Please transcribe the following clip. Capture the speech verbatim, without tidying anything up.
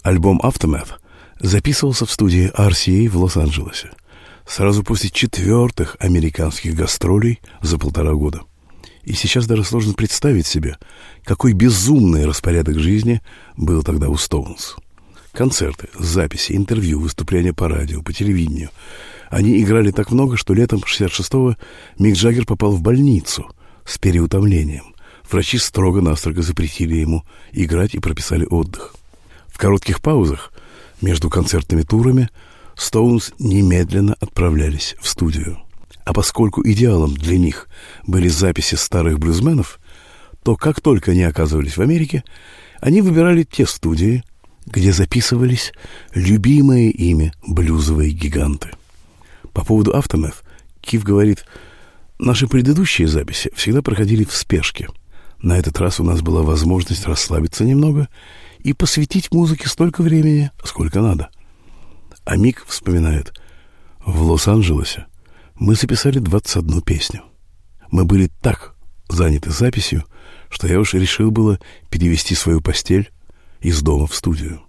Альбом Aftermath записывался в студии ар си эй в Лос-Анджелесе сразу после четвертых американских гастролей за полтора года. И сейчас даже сложно представить себе, какой безумный распорядок жизни был тогда у Стоунс. Концерты, записи, интервью, выступления по радио, по телевидению. Они играли так много, что летом шестьдесят шестого Мик Джаггер попал в больницу с переутомлением. Врачи строго-настрого запретили ему играть и прописали отдых. В коротких паузах между концертными турами Стоунс немедленно отправлялись в студию. А поскольку идеалом для них были записи старых блюзменов, то как только они оказывались в Америке, они выбирали те студии, где записывались любимые ими блюзовые гиганты. По поводу Aftermath Киф говорит: «Наши предыдущие записи всегда проходили в спешке. На этот раз у нас была возможность расслабиться немного и посвятить музыке столько времени, сколько надо». А Мик вспоминает: «В Лос-Анджелесе мы записали двадцать одну песню. Мы были так заняты записью, что я уж решил было перевести свою постель из дома в студию».